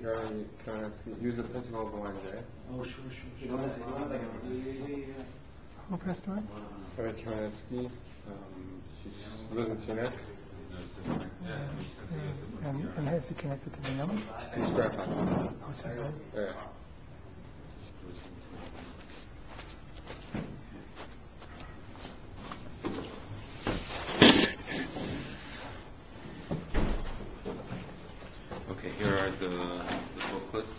use the principle of the line there. Oh, sure. Who passed away? Eric Kamenetsky, Rosenzinek. And how is he connected to the number? He's grandfather. What's his name? Yeah. Okay, here are the booklets.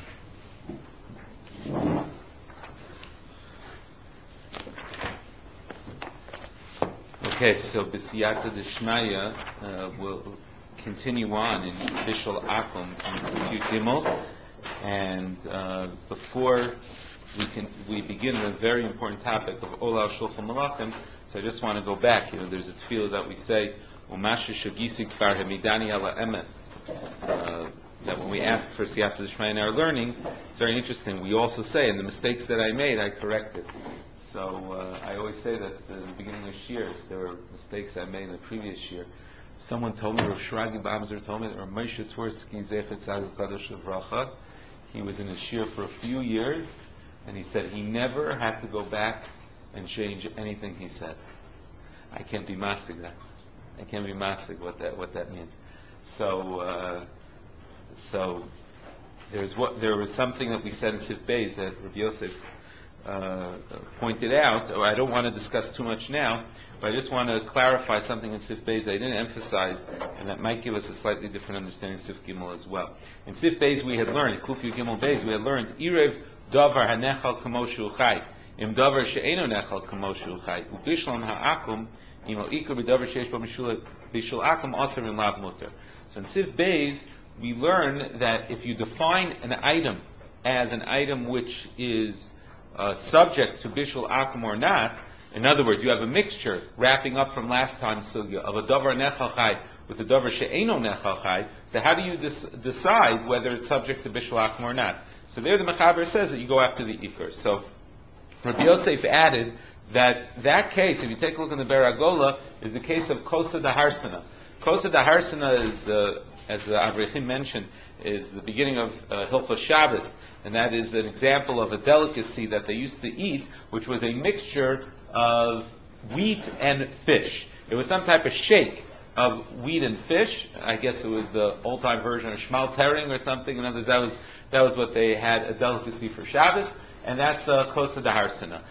Okay, so B'siyata D'Shmaya will continue on in Bishul Akum in Gimel, and before we begin the very important topic of Olal Shulchan Malachim, so I just want to go back. There's a tefillah that we say, Umashu Shagisi Kvar Hamidani Ala Emes. That when we ask for Siyata D'Shmaya in our learning, it's very interesting. We also say, and the mistakes that I made, I corrected. So I always say that at the beginning of Shir, there were mistakes I made in the previous year. Someone told me, Rav Shragi Bamzer told me that Rav Moshe Twersky Zechet Tzaddik Kadosh Levracha, he was in a Shir for a few years, and he said he never had to go back and change anything he said. I can't be masig that. I can't be masig what that means. So there was something that we said in Sif Beis that Rabbi Yosef pointed out, or I don't want to discuss too much now, but I just want to clarify something in Sif Beis I didn't emphasize, and that might give us a slightly different understanding of Sif Gimel as well. In Sif Beis we had learned, Kufi Gimel Beis, we had learned, Irev Davar HaNechal Kamoshu Chai, Im Davar She'eno Nechal Kamoshu Chai, Ubishlam Ha'akum, Imo Iker B'Davar She'esh B'Mishul Akum Aser Min Lav Mutter. So in Sif Beis we learn that if you define an item as an item which is subject to Bishul Akum or not, in other words, you have a mixture wrapping up from last time's sugya of a Davar Nechal Chai with a Davar She'eno Nechal Chai. So how do you decide whether it's subject to Bishul Akum or not? So there the Mechaber says that you go after the Iker. So Rabbi Yosef added that case, if you take a look in the Beragola, is the case of Kosa Daharsana. Kosa Daharsana is, as the Avrechim mentioned, is the beginning of Hilchos Shabbos, and that is an example of a delicacy that they used to eat, which was a mixture of wheat and fish. It was some type of shake of wheat and fish. I guess it was the old-time version of Shmal Tering or something. In other words, that was what they had, a delicacy for Shabbos, and that's Kosa Daharsana.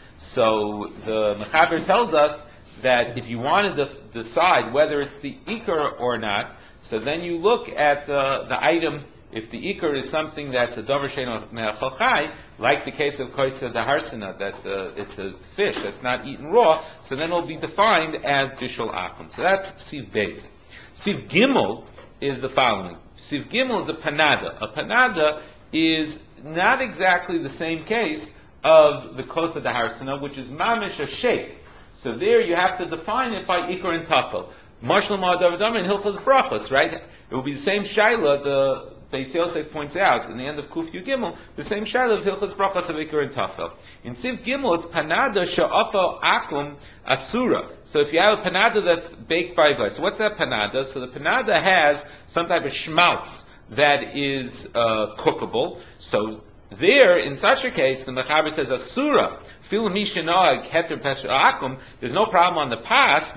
So the Mechaber tells us that if you wanted to decide whether it's the Iker or not, so then you look at the item. If the Iker is something that's a Davar She'eno Nechal Chai, like the case of Kosa Daharsana, that it's a fish that's not eaten raw, so then it'll be defined as Bishul Akum. So that's Siv Beis. Siv Gimel is the following. Siv Gimel is a panada. A panada is not exactly the same case of the Kosa Daharsana, which is mamish a shake. So there you have to define it by Iker and Tafel. Marshal Ma'adav and Hilchos Brachos, right? It will be the same shaila, the Beis Yosef points out in the end of Kuf Yu Gimel, the same shaila of Hilchos Brachos of Iker and Tafel. In Siv Gimel, it's panada she'afal akum asura. So if you have a panada that's baked by glass, so what's that panada? So the panada has some type of schmaltz that is cookable. So there, in such a case, the Mechaber says asura. There's no problem on the pas.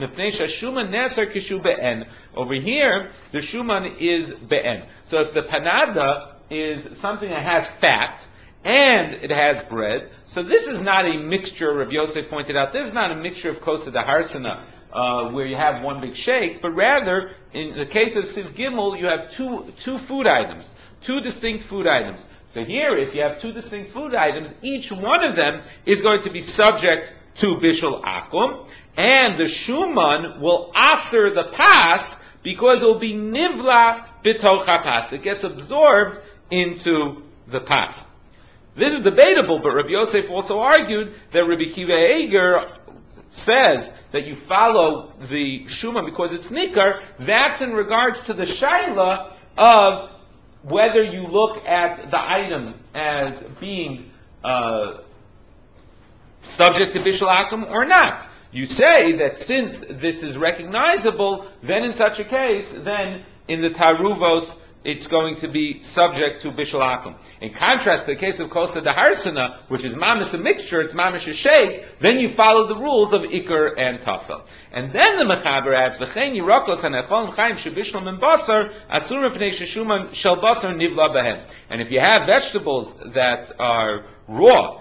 Over here, the shuman is be'en. So if the panada is something that has fat and it has bread, so this is not a mixture. Rav Yosef pointed out, this is not a mixture of Kosa Daharsana where you have one big shake, but rather, in the case of Siv Gimel, you have two food items, two distinct food items. So here, if you have two distinct food items, each one of them is going to be subject to Bishul Akum, and the Shuman will aser the pas because it will be Nivla B'toch HaPas. It gets absorbed into the pas. This is debatable, but Rabbi Yosef also argued that Rabbi Kiva Eger says that you follow the Shuman because it's Nikar. That's in regards to the Shaila of whether you look at the item as being subject to Bishul Akum or not. You say that since this is recognizable, then in such a case, then in the Taruvos, it's going to be subject to bishul akum. In contrast to the case of kosa daharsana, which is mamish a mixture, it's mamish a shake, then you follow the rules of ikar and tafel. And then the mechaber adds, v'chein yirakos hanecholim chaim shebishlam and basar, asur mepnei sheshuman shel basar nivla behem. And if you have vegetables that are raw,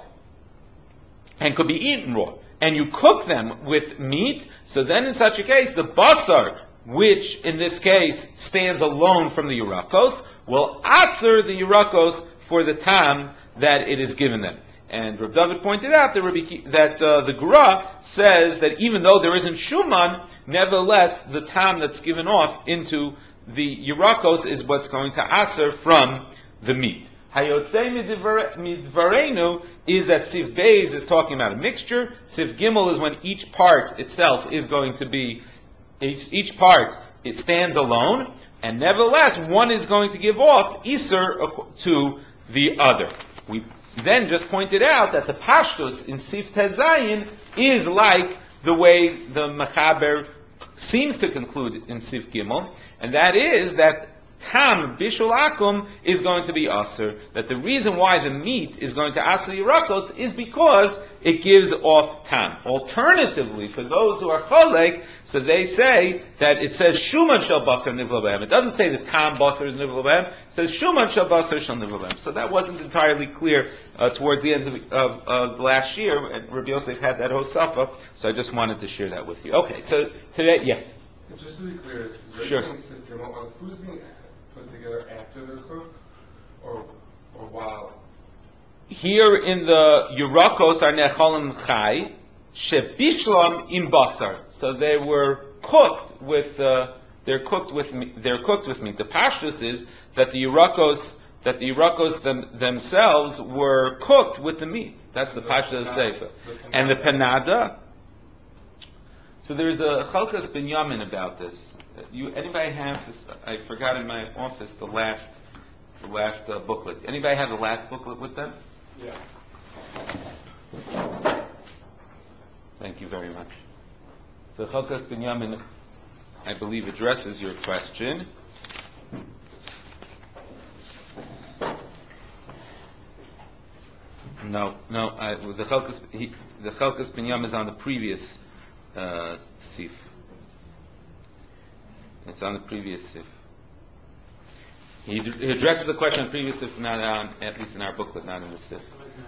and could be eaten raw, and you cook them with meat, so then in such a case, the basar, which in this case stands alone from the Yurakos, will aser the Yurakos for the tam that it is given them. And Rav David pointed out that the Gra says that even though there isn't Shuman, nevertheless the tam that's given off into the Yurakos is what's going to aser from the meat. Hayotzei midvarenu is that Siv Beis is talking about a mixture. Siv Gimel is when each part itself is going to be, each part, it stands alone, and nevertheless one is going to give off Iser to the other. We then just pointed out that the Pashtus in Sif Tezayin is like the way the Mechaber seems to conclude in Sif Gimel, and that is that Tam Bishul Akum is going to be Aser. That the reason why the meat is going to Aser Yirakos is because it gives off Tam. Alternatively, for those who are Cholek, so they say that it says Shuman Shel Basar Nivla Behem. It doesn't say that Tam Basar is Nivla Behem. It says Shuman Shel Basar Shel Nivla Behem. So that wasn't entirely clear towards the end of last year, and Rabbi Yosef had that Hosafa, so I just wanted to share that with you. Okay, so today, yes? Just to be clear, is Sure. are foods being put together after they're cooked, or while? Here in the Yurakos are necholim chai, shebishlam im basar. So they were cooked with, they're cooked with meat. The pashtus is that the Yurakos themselves were cooked with the meat. That's the pashtus of the sefer. And the panada. So there's a Chalkas Binyamin about this. Anybody have this? I forgot in my office the last booklet. Anybody have the last booklet with them? Yeah. Thank you very much. So Chalkas Binyamin, I believe, addresses your question. No. The Chalkas Binyamin is on the previous sif. It's on the previous sif. He addresses the question on the previous sif, not on, at least in our booklet, not in the sif.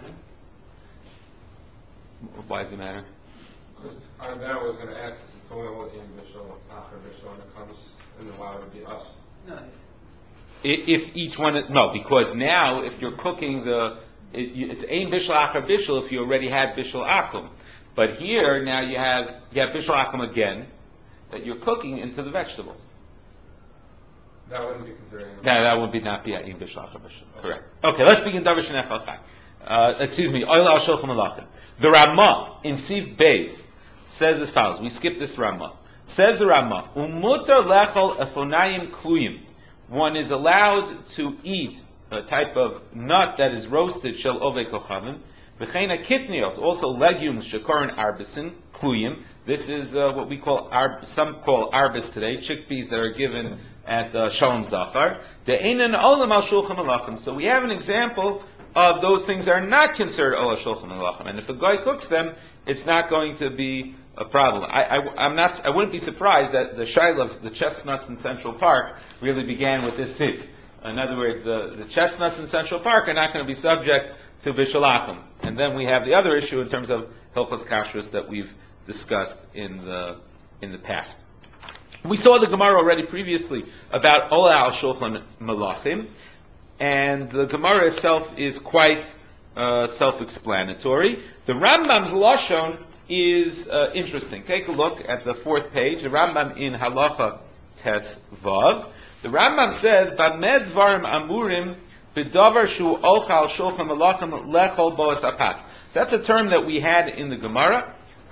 Why does it matter? Because I was going to ask if going on in Bishul, after Bishul, when it comes in the wild, it would be us. No. If each one, no, because now if you're cooking it's ein bishul achar bishul if you already had bishul akum. But here, now you have bishul akum again, that you're cooking into the vegetables. That wouldn't be considered. That would not be ein bishul achar bishul. Correct. Okay, let's begin davar shenech al chai. Oil al shulchan malachim. The Ramah in Siv Beis says as follows. We skip this Ramah. Says the Ramah, umutar lechol efonayim kluyim. One is allowed to eat a type of nut that is roasted shel ovei kochavim. V'cheina kitnios, also legumes shekorin arbisin kluyim. This is what we call some call arbis today, chickpeas that are given at Shalom Zachar. De'einen olam al shulchan malachim. So we have an example of those things that are not considered olam shulchan malachim, and if a guy cooks them, it's not going to be a problem. I wouldn't be surprised that the Shiloh, the chestnuts in Central Park, really began with this sif. In other words, the chestnuts in Central Park are not going to be subject to bishul akum. And then we have the other issue in terms of hilchos kashrus that we've discussed in the past. We saw the Gemara already previously about ola al shulchan malachim, and the Gemara itself is quite self-explanatory. The Rambam's lashon is interesting. Take a look at the 4th page. The Rambam in Halacha Tes Vav. The Rambam says, "Bamed dvarim amurim b'davar shu ochal shulchan malachim lechol boas apas." So that's a term that we had in the Gemara.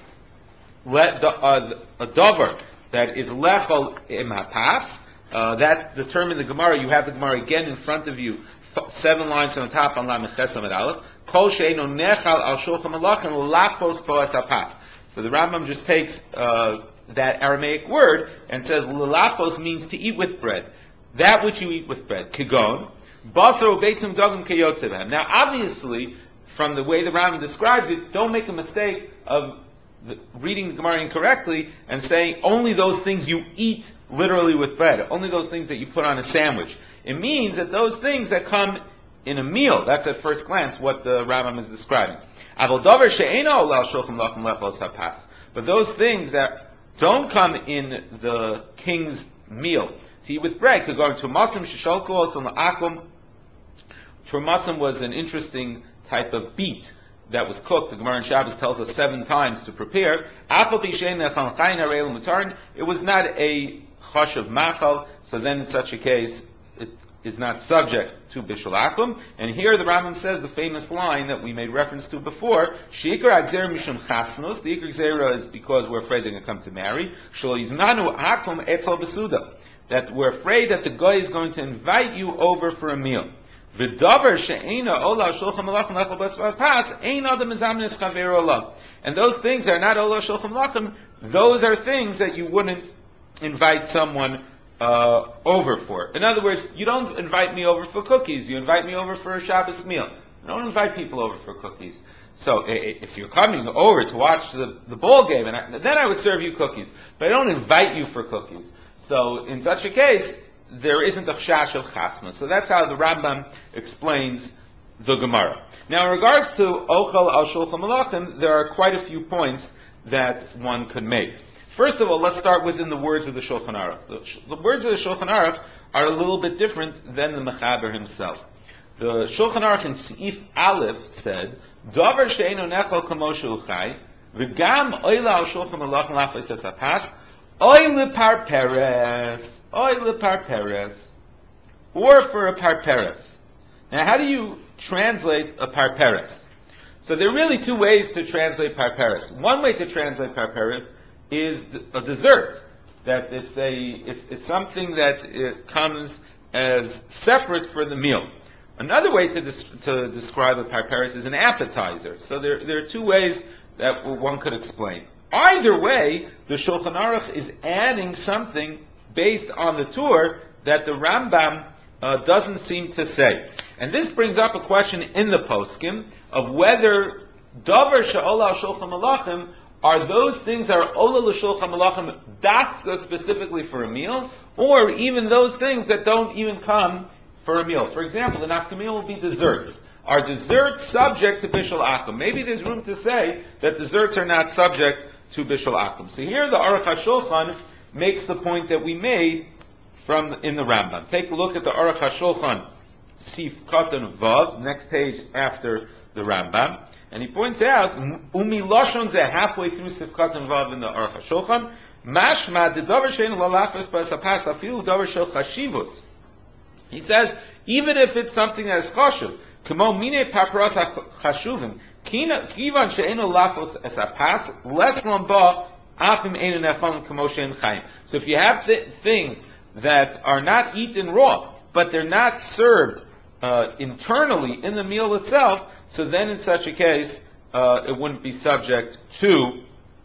A davar that is lechol im hapas. That the term in the Gemara. You have the Gemara again in front of you. 7 lines from the top on Lamed Ches Amud Aleph. Kol she'eino nechal al shulchan malachim lachos boas apas. So the Rambam just takes that Aramaic word and says lachos means to eat with bread. that which you eat with bread. Kigon, basar ubeitzim dogim keyotze b'hem. Now, obviously, from the way the Rambam describes it, don't make a mistake of reading the Gemara incorrectly and saying only those things you eat literally with bread, only those things that you put on a sandwich. It means that those things that come in a meal, that's at first glance what the Rambam is describing. But those things that don't come in the king's meal, to eat with bread, could go into masam shishalku also akum. Turmasam was an interesting type of beet that was cooked. The Gemara in Shabbos tells us 7 times to prepare. It was not a chash of machal, so then in such a case, it is not subject to bishul akum. And here the Rambam says the famous line that we made reference to before, Shikar agzer mishum chasnos, the ikar gzera is because we're afraid they're going to come to marry, shlo yizmanu akum etzel besuda, that we're afraid that the guy is going to invite you over for a meal. V'davar she'ena ola shulchan malachim lechol b'esvat pas, ein adam mizamnis chaver olav. And those things are not ola shulchan malachim, those are things that you wouldn't invite someone over for. In other words, you don't invite me over for cookies, you invite me over for a Shabbos meal. You don't invite people over for cookies. So if you're coming over to watch the ball game, then I would serve you cookies. But I don't invite you for cookies. So in such a case, there isn't a chash of chasma. So that's how the Rambam explains the Gemara. Now in regards to Ochel al Shulchan Malachim, there are quite a few points that one could make. First of all, let's start within the words of the Shulchan Aruch. The words of the Shulchan Aruch are a little bit different than the Mechaber himself. The Shulchan Aruch in Seif Aleph said, Davar she'eino nechol kamo she'uchai, v'gam oila al Shulchan Malachim lafes es hapas, oile parperes, or for a parperes. Now, how do you translate a parperes? So there are really 2 ways to translate parperes. One way to translate parperes is a dessert, that it's something that comes as separate for the meal. Another way to describe a parperes is an appetizer. So there are 2 ways that one could explain. Either way, the Shulchan Aruch is adding something based on the Tur that the Rambam doesn't seem to say. And this brings up a question in the poskim of whether davar she'ola al Shulchan Malachim are those things that are ola l'shulchan malachim dafka specifically for a meal, or even those things that don't even come for a meal. For example, the nafkamil will be desserts. Are desserts subject to bishul akum? Maybe there's room to say that desserts are not subject to bishul akum. So here the Aruch HaShulchan makes the point that we made in the Rambam. Take a look at the Aruch HaShulchan, Sif Katan Vav, next page after the Rambam. And he points out, Umi Lashon zeh, halfway through Sifkat and Vav in the Aruch HaShulchan, Mashma, the davar she'eino lalafes b'asapas, afilu davar shel chashivus. He says, even if it's something that is chashuv, kamo mine paparas chashuvim, kivan she'eino lafos esapas, les lamba, afim eino nechon kamo she'en chayim. So if you have things that are not eaten raw, but they're not served internally in the meal itself, so then in such a case, it wouldn't be subject to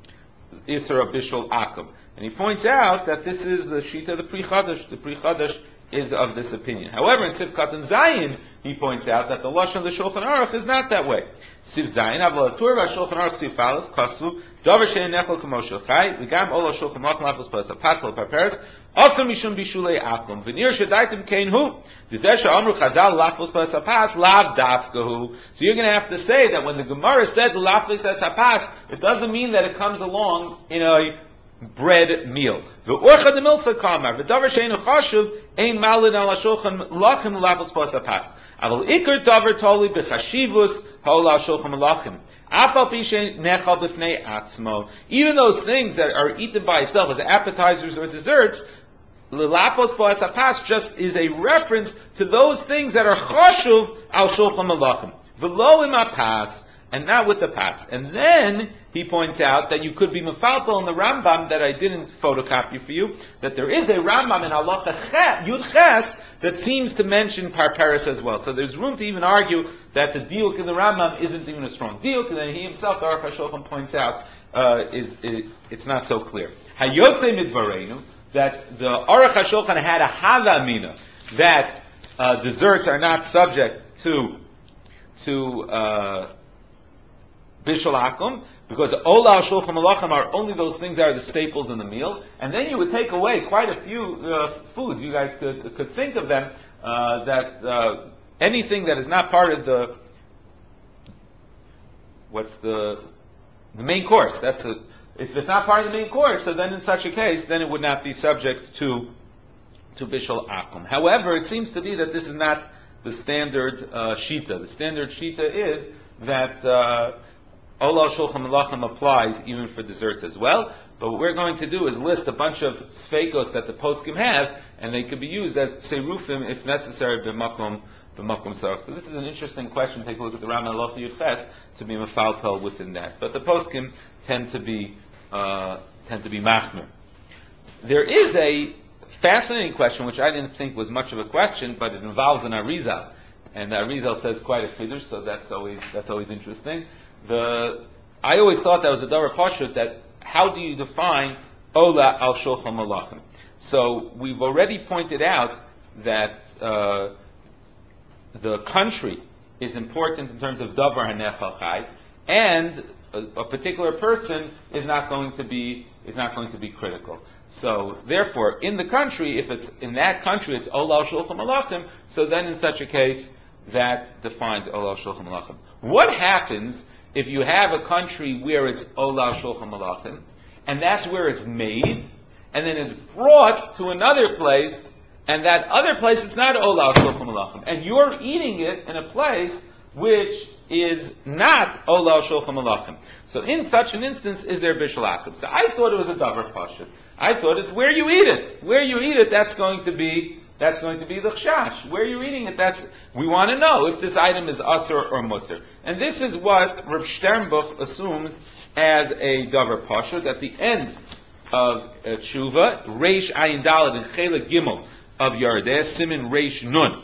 Isra Bishul Akum. And he points out that this is the Shita of the Pri Chadash. The Pri Chadash is of this opinion. However, in Sivkat and Zayin, he points out that the Lashon of the Shulchan Aruch is not that way. Siv Zayin, Avalatur Shulchan Aruch Siv Aleph, Kasu, Davar Shein Nechel Kamo Shulchai, V'gam Ola Shulchan Malachim Lafos Pas Pascal Parperes, also mishum bishulei akum. V'nir shedaitim kein hu. D'zeh she'amru chazal lafos pas hapas lav dafkahu. So you're going to have to say that when the Gemara said lafos as hapas, it doesn't mean that it comes along in a bread meal. V'orcha de milsa kamar. V'davar she'enu chashuv ein malin ala shulchan lachim lafos pas hapas. Aval ikar davar toli b'chashivus ha'ola shulchan lachim. Even those things that are eaten by itself as appetizers or desserts, L'lafos b'as hapas just is a reference to those things that are chashuv al shulchan malachim. V'lo im hapas, and not with the pas. And then he points out that you could be mefalpel in the Rambam that I didn't photocopy for you, that there is a Rambam in Halacha Yud Ches that seems to mention parperes as well. So there's room to even argue that the diuk in the Rambam isn't even a strong diuk, and then he himself, the Aruch HaShulchan, points out it's not so clear. Hayotze midvarenu, that the Aruch HaShulchan had a hava mina, that desserts are not subject to Bishul Akum, because the Ola Shulchan Malachim are only those things that are the staples in the meal, and then you would take away quite a few foods. You guys could think of them, that anything that is not part of the main course. If it's not part of the main course, so then in such a case, then it would not be subject to Bishul Akum. However, it seems to be that this is not the standard Shita. The standard Shita is that Ola Shulchan Malachim applies even for desserts as well. But what we're going to do is list a bunch of sfeikos that the poskim have, and they could be used as serufim if necessary b'makom sarach. So this is an interesting question. Take a look at the Rambam Halacha Yud Ches to be mefalpel within that. But the poskim tend to be machmer. There is a fascinating question which I didn't think was much of a question, but it involves an Arizal, and the Arizal says quite a chiddush, so that's always interesting. I always thought that was a davar pashut, that how do you define Ola al Shulchan Malachim? So we've already pointed out that the country is important in terms of davar hanechal chai, and a particular person is not going to be critical. So therefore, in the country, if it's in that country, it's Ola al Shulchan Malachim. So then, in such a case, that defines Ola al Shulchan Malachim. What happens if you have a country where it's Ola al Shulchan Malachim, and that's where it's made, and then it's brought to another place, and that other place is not Ola al Shulchan Malachim, and you're eating it in a place which is not Ola al Shulchan Malachim. So in such an instance, is there Bishul Akum? So I thought it was a davar pashut. I thought it's where you eat it. Where you eat it, that's going to be the chshash. Where you're eating it, we want to know if this item is asur or mutter. And this is what Rav Sternbuch assumes as a davar pashut at the end of Tshuva, Reish Ayin Daled and Chelek Gimel of Yardeh, Simin Reish Nun.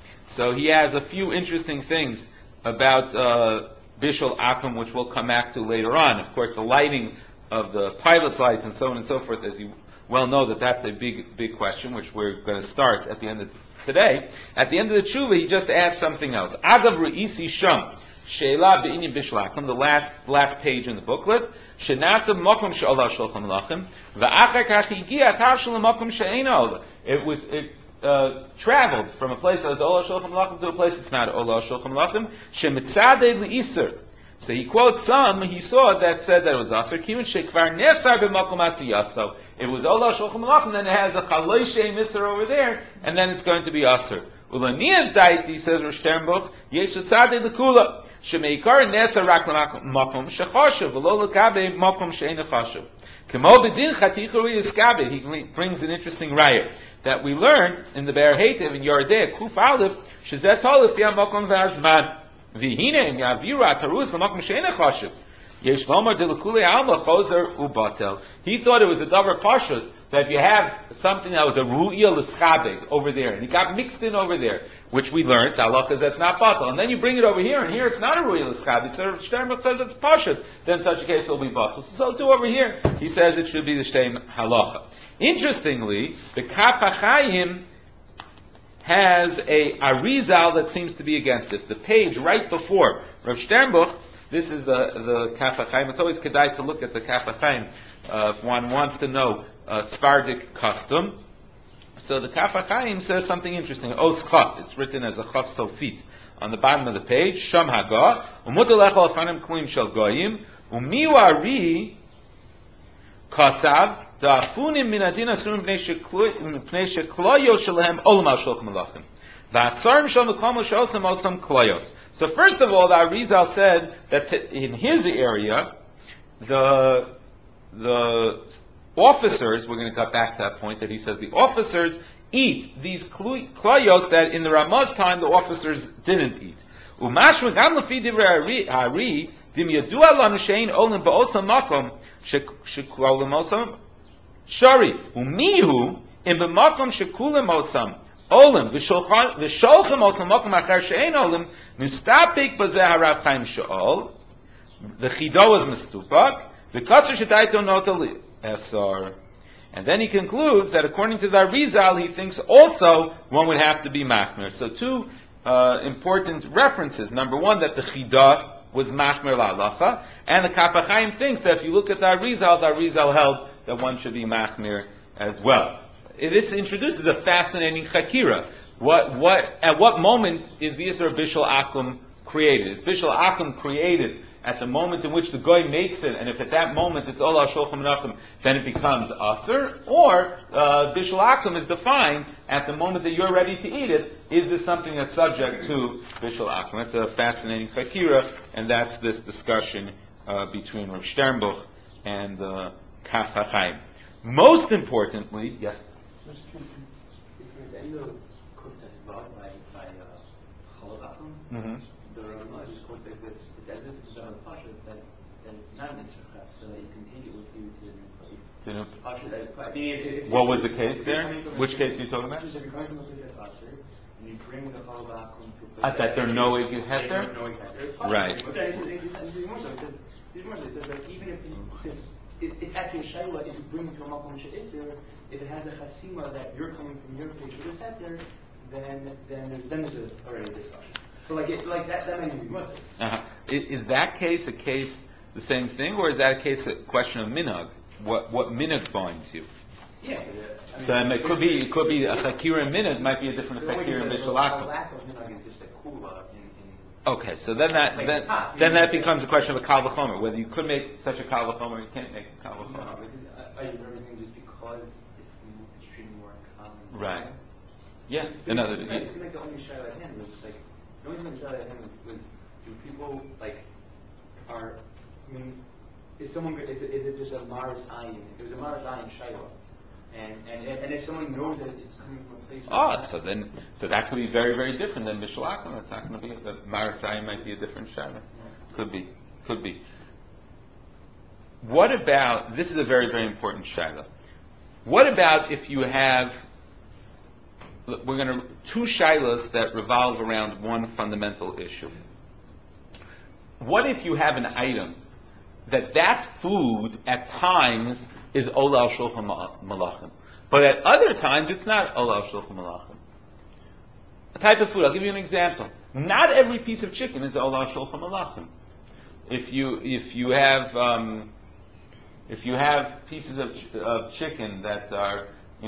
So he has a few interesting things about Bishul Akum, which we'll come back to later on. Of course, the lighting of the pilot light and so on and so forth, as you well know, that's a big question, which we're going to start at the end of today. At the end of the tshuva, he just adds something else. Agav Re'isi Sham, She'ela Be'inyan Bishul Akum, the last page in the booklet, She'nasa Mokum She'ola Shulchan Malachim, V'achar Kach Higia Tav Shel Mokum She'ena Ola. It traveled from a place that was Ola Shulchan Malachim to a place that's not Ola Shulchan Malachim, She'mitzadeh Le'isr. So he quotes some he saw that said that it was Asr. Kimin Shekvar Nesar B'Makom Asiyaso. It was Ola Shulchan Malachim, then it has a Chaloi Shei Misr over there, and then it's going to be Asr. Ulanias Daiti, says Rosh Sternbuch, Yesh Tzadeh L'Kula. Shemeikar Nesar Rak L'Makom Shechoshev, V'lo L'Kabe Makom She'en Choshev. Kemo B'din Chatichuri Iskabe. He brings an interesting raya that we learned in the Be'er Heitev in Yordeh, Kuf Aleph, Shezet Olef Yam Makom V'Azman. V'hine in Yavira Tarus L'Makom She'en Choshev. Yesh Lomar D'L'Kulei Alma Choser Ubatel. He thought it was a davar pashut that if you have something that was a ru'ya l'schabeg over there, and it got mixed in over there, which we learned, halacha that's not batal, and then you bring it over here, and here it's not a ru'ya l'schabeg, so Sternbuch says it's pashut, then in such a case it'll be batal. So too over here, he says it should be the same halacha. Interestingly, the Kaf HaChaim has a Arizal that seems to be against it. The page right before Rav Sternbuch, this is the Kaf HaChaim. It's always kedai to look at the Kaf HaChaim if one wants to know Sephardic custom. So the Kaf HaChaim says something interesting. Os Chaf, it's written as a Chaf Sofit on the bottom of the page. Sham Haga, Umutu Lechol Afanim Klim Shel Goyim, Umiu Ari Kasav, Da'afunim Min Adin Asurim Pnei Shekloyo Shelehem Olam Al Shulchan Malachim. Va'asarim Shel Mekom L'Shosam Osam Kloyos. So first of all, the Arizal said that in his area, the officers, we're going to cut back to that point, that he says the officers eat these kloyos that in the Ramah's time the officers didn't eat. Umashma gam lefi divrei Hari dim yadua lanu shein olim ba'osam makom shekulim osam shari umihu im b'makom shekulim osam olim v'sholchem osam makom achar shein olim nistapik b'zeh harav chaim she'ol the chido is mistupak the kasser shetaito notali esar And then he concludes that according to the Arizal, he thinks also one would have to be machmir. So two important references. Number one, that the Chidah was machmir la'alacha, and the Kaf HaChaim thinks that if you look at the Arizal held that one should be machmir as well. This introduces a fascinating chakira. At what moment is the Yisra Bishul Akum created? Is Bishul Akum created at the moment in which the goy makes it, and if at that moment it's Ola Shulchan Menachem, then it becomes Aser? Or Bishul Akum is defined at the moment that you're ready to eat it. Is this something that's subject to Bishul Akum? That's a fascinating fakira, and that's this discussion between Rav Sternbuch and Kaf HaChaim. Most importantly, yes? Mm-hmm. The Ramah just quotes like this: it's as if it's done with Pasha, then it's not an Israel, so that you can take it with you to the new place. What was the case there? Which case are you talking about? If you're going from a place at Pasha, and you bring the Chalabakum to a place That there no way you had there? Right. It says that even if it's actually a shayla, if you bring it to a makom she'isr, if it has a chasima that you're coming from your place to the heter, then there's already a discussion. So that might be much. Is that case a case the same thing, or is that a case a question of minhag? What minhag binds you? Yeah. So it could be a chakira minhag might be a different chakira The mishal lack of minhag is just a kula in. Okay, so then that becomes a question of a kal v'chomer, whether you could make such a kal v'chomer or you can't make a kal v'chomer. No, because I do everything just because it's extremely more common. Right. Yeah. It seemed like the only shayla at hand was like. The only thing that I had was do people is it just a Maris Ayin? It was a Maris Ayin Shayla. And if someone knows that it's coming from a place so that could be very, very different than Bishul Akum. It's not going to be the Maris Ayin might be a different Shayla. Could be. What about, this is a very, very important Shayla. What about if you have, two shaylas that revolve around one fundamental issue. What if you have an item that food at times is Ola Shulchan Malachim, but at other times it's not Ola Shulchan Malachim? A type of food, I'll give you an example. Not every piece of chicken is Ola Shulchan Malachim. If you have pieces of chicken that are,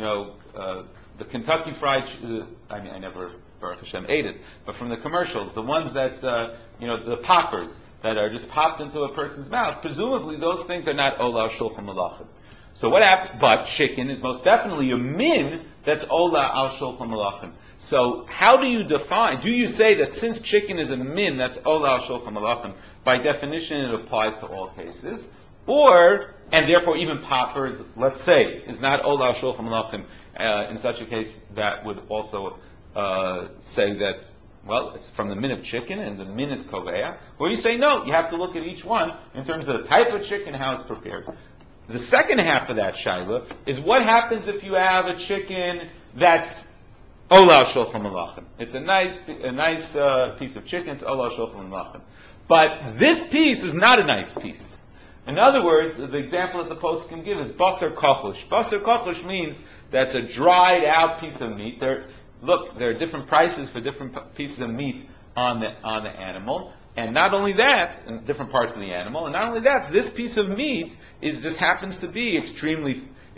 the Kentucky Fried, I never, Baruch Hashem, ate it, but from the commercials, the ones that, the poppers that are just popped into a person's mouth, presumably those things are not Ola Shulchan Malachim. So what happened? But chicken is most definitely a min that's Ola al Shulchan Malachim. So how do you define, do you say that since chicken is a min that's Ola al Shulchan Malachim, by definition it applies to all cases? And therefore even poppers, let's say, is not Ola al Shulchan Malachim. In such a case, that would also say that, it's from the min of chicken, and the min is koveya. Or you say, no, you have to look at each one in terms of the type of chicken, how it's prepared. The second half of that shayla is what happens if you have a chicken that's Ola Shulchan Malachim. It's a nice piece of chicken, it's Ola Shulchan Malachim. But this piece is not a nice piece. In other words, the example that the post can give is basar kochlish. Basar kochlish means that's a dried out piece of meat. There are different prices for different pieces of meat on the animal, and not only that, in different parts of the animal, and not only that, this piece of meat just happens to be extremely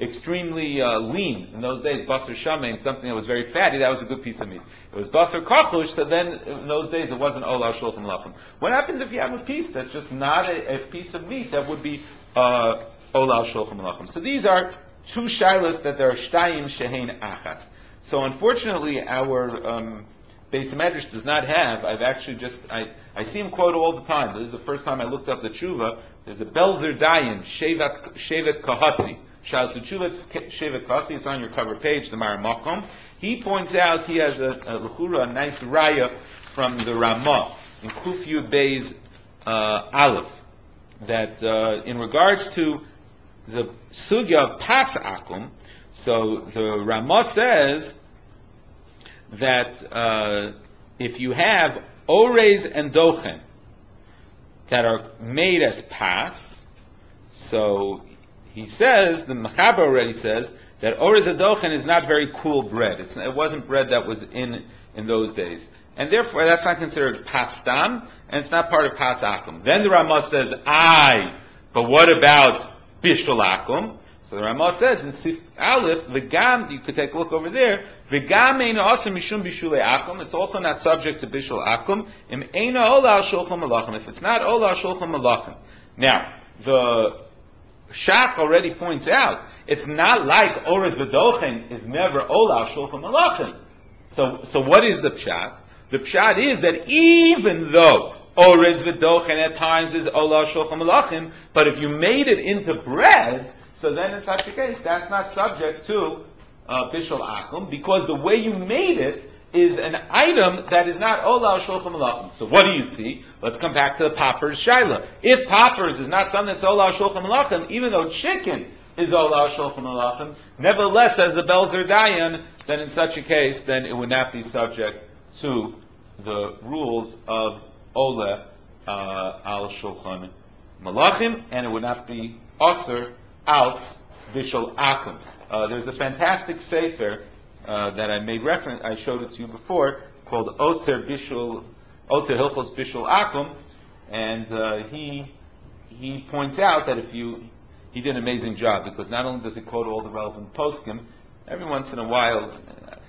lean. In those days, basar shamein, something that was very fatty, that was a good piece of meat. It was basar kochlish, so then in those days it wasn't Ola Shulchan Malachim. What happens if you have a piece that's just not a piece of meat that would be Ola Shulchan Malachim? So these are two shaylas that there are shtayim shehein achas. So unfortunately, our Beis Medrash does not have. I've actually I see him quote all the time. This is the first time I looked up the tshuva. There's a Belzer Dayan Shevet Kahasi. Shas the tshuva Shevet Kahasi. It's on your cover page. The Mar Makom. He points out he has a nice raya from the Ramah in Kuf Yud Beis Aleph that in regards to the sugya of pas akum, so the Ramah says that if you have ores and dochen that are made as pas, so he says, the Mechaber already says, that Orez Adochen is not very cool bread. It wasn't bread that was in those days. And therefore, that's not considered pastam, and it's not part of pas akum. Then the Ramah says, but what about bishul akum? So the Ramah says in Sif Aleph, v'gam, you could take a look over there, v'gam eina asa mishum bishulei akum, it's also not subject to bishul akum, im eina ola al shulchan malachim, if it's not ola al shulchan malachim. Now, the Shach already points out, it's not like Orez V'dochen is never ola al shulchan malachim. So what is the pshat? The pshat is that even though Orez V'dochen at times is ola al shulchan malachim, but if you made it into bread, so then in such a case, that's not subject to bishul akum, because the way you made it is an item that is not ola al shulchan malachim. So what do you see? Let's come back to the poppers shaila. If poppers is not something that's ola al shulchan malachim, even though chicken is ola al shulchan malachim, nevertheless, as the Belzer Dayan, then in such a case, then it would not be subject to the rules of ola al shulchan malachim, and it would not be aser out bishul akum. There's a fantastic sefer that I made reference. I showed it to you before, called Otzer Hilchos Bishul Akum, and he points out that he did an amazing job, because not only does he quote all the relevant poskim, every once in a while,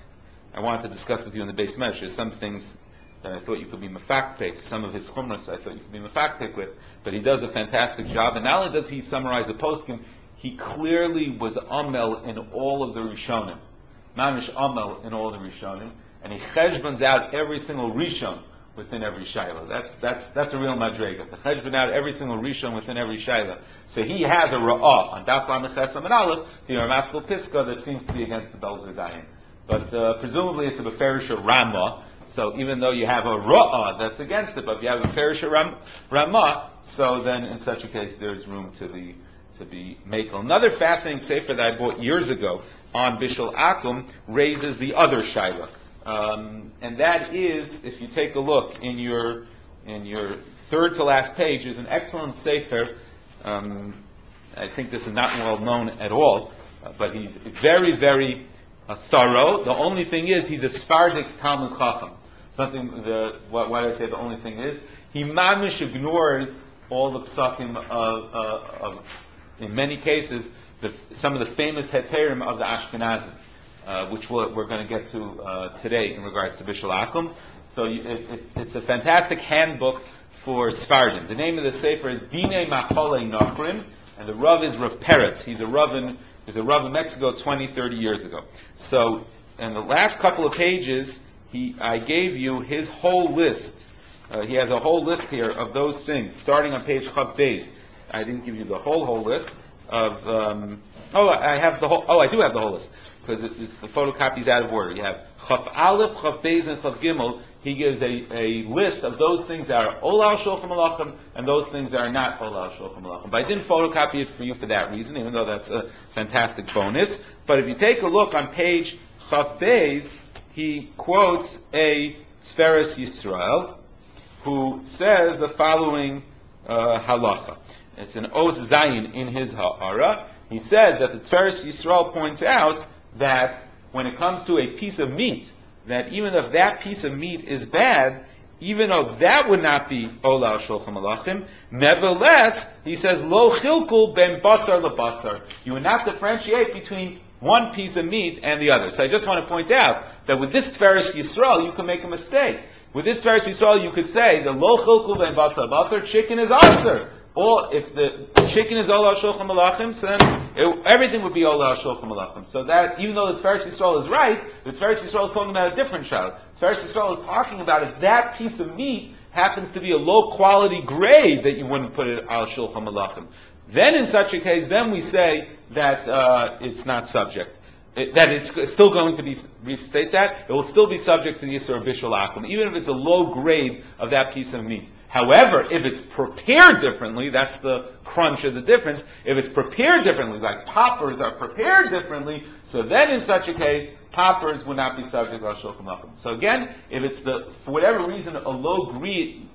I wanted to discuss with you in the base measure some things that I thought you could be mafakpik, some of his chumras I thought you could be mafakpik with, but he does a fantastic job, and not only does he summarize the poskim, he clearly was amel in all of the Rishonim. Mamish amel in all the Rishonim, and he cheshbons out every single Rishon within every Shaila. That's a real madrega. The cheshbon out every single Rishon within every Shaila. So he has a ra'ah on Daf Lamed Chesam and Aleph, the Ramaskal Piska, that seems to be against the Belzer Dayan. But presumably it's a Beferisha Ramah, so even though you have a ra'ah that's against it, but if you have a Beferisha Ramah, so then in such a case there's room to be makel. Another fascinating sefer that I bought years ago on Bishul Akum raises the other shaila, and that is, if you take a look in your third to last page, is an excellent sefer. I think this is not well known at all, but he's very, very thorough. The only thing is, he's a Sephardic Talmud Chacham. Why do I say the only thing is? He mamish ignores all the psakim of in many cases, some of the famous heterim of the Ashkenazim, which we're going to get to today in regards to Bishul Akum. So it's a fantastic handbook for Sephardim. The name of the sefer is Dinei Machole Nochrim, and the Rav is Rav Peretz. He's a Rav in Mexico 20, 30 years ago. So in the last couple of pages, I gave you his whole list. He has a whole list here of those things, starting on page Chav Beis. I didn't give you the whole list of. I do have the whole list, because it's the photocopies out of order. You have Chav Aleph, Chav Beis, and Chav Gimel. He gives a list of those things that are Ola al Shulchan Malachim and those things that are not Ola al Shulchan Malachim. But I didn't photocopy it for you for that reason, even though that's a fantastic bonus. But if you take a look on page Chav Beis, he quotes a Sferes Yisrael who says the following halacha. It's an Oz Zayin in his Ha'ara. He says that the Tferes Yisrael points out that when it comes to a piece of meat, that even if that piece of meat is bad, even though that would not be Ola al Shulchan Malachim, nevertheless, he says, Lo chilkul ben basar lebasar. You would not differentiate between one piece of meat and the other. So I just want to point out that with this Tferes Yisrael, you can make a mistake. With this Tferes Yisrael, you could say, the Lo chilkul ben basar lebasar, chicken is aser. Or if the chicken is Ola al Shulchan Malachim, so then everything would be Ola al Shulchan Malachim. So that, even though the Tferes Yisrael is right, the Tferes Yisrael is talking about a different child. The Tferes Yisrael is talking about if that piece of meat happens to be a low quality grade, that you wouldn't put it al Shulchan Malachim. Then in such a case, then we say that it's not subject. That it's still going to be, restate that, it will still be subject to the Yisur Bishul Akum, even if it's a low grade of that piece of meat. However, if it's prepared differently, that's the crunch of the difference. If it's prepared differently, like poppers are prepared differently, so then in such a case, poppers would not be subject to Shulchan Malachim. So again, if it's for whatever reason, a low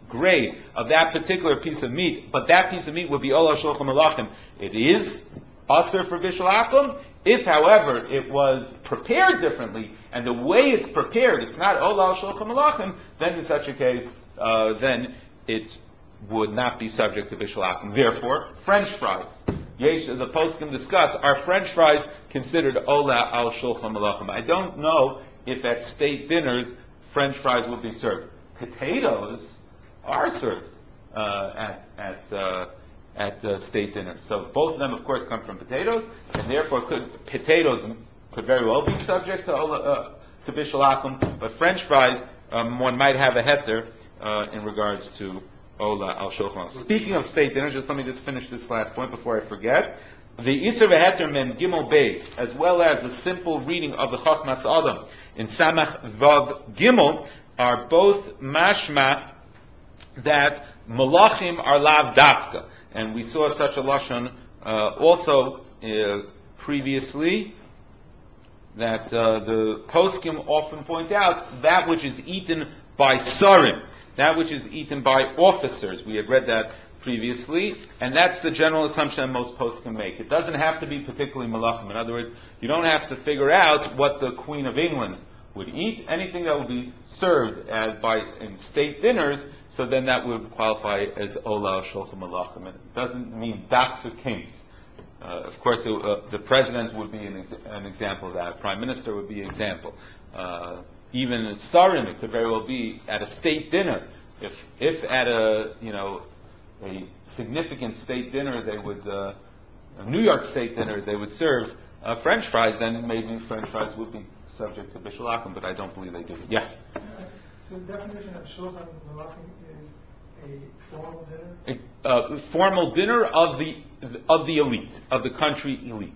grade of that particular piece of meat, but that piece of meat would be Ola Shulchan Malachim, it is Aser for Bishul Akum. If, however, it was prepared differently, and the way it's prepared, it's not Ola al Shulchan Malachim, then in such a case, then it would not be subject to Bishul Akum. Therefore, French fries. The poskim discuss, are French fries considered Ola al Shulchan Malachim? I don't know if at state dinners French fries will be served. Potatoes are served at state dinners. So both of them, of course, come from potatoes, and therefore potatoes could very well be subject to Bishul Akum, but French fries, one might have a heter in regards to Ola al Shulchan. Speaking of state dinners, let me finish this last point before I forget. The Isser v'heter mem gimel beis, as well as the simple reading of the Chachmas Adam in Samach Vav Gimel, are both mashma that malachim are lav dafka. And we saw such a lashon also previously, that the poskim often point out that which is eaten by sarim, that which is eaten by officers. We had read that previously, and that's the general assumption that most poskim make. It doesn't have to be particularly malachim. In other words, you don't have to figure out what the Queen of England would eat. Anything that would be served in state dinners, so then that would qualify as Ola al Shulchan Malachim. It doesn't mean dafka kings. Of course, the president would be an example of that. Prime minister would be an example. Even sarim, it could very well be at a state dinner. If at a significant state dinner, they would a New York state dinner, they would serve French fries. Then maybe French fries would be subject to Bishul Akum, but I don't believe they do. Yeah. So the definition of Shulchan Malachim is a formal dinner? Formal dinner of the elite, of the country elite.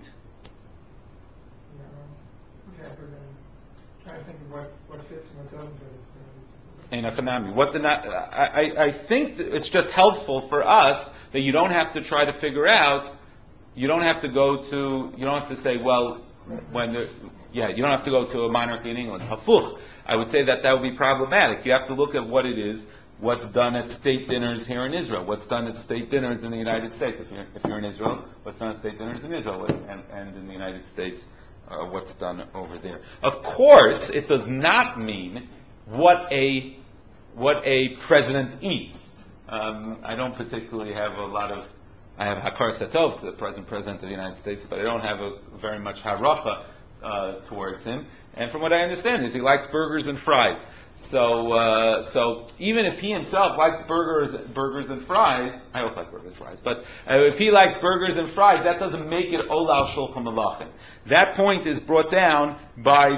Yeah, okay, but then trying to think of what fits and what doesn't fit. In Economy. I think that it's just helpful for us that you don't have to try to figure out, you don't have to say, well, you don't have to go to a monarchy in England. Hafuch. I would say that would be problematic. You have to look at what it is, what's done at state dinners here in Israel, what's done at state dinners in the United States. If you're in Israel, what's done at state dinners in Israel, and in the United States, what's done over there. Of course, it does not mean what a president eats. I don't particularly have I have Hakar Satov, the present president of the United States, but I don't have very much haracha towards him. And from what I understand is he likes burgers and fries. So even if he himself likes burgers and fries, I also like burgers and fries, but if he likes burgers and fries, that doesn't make it Ola al Shulchan Malachim. That point is brought down by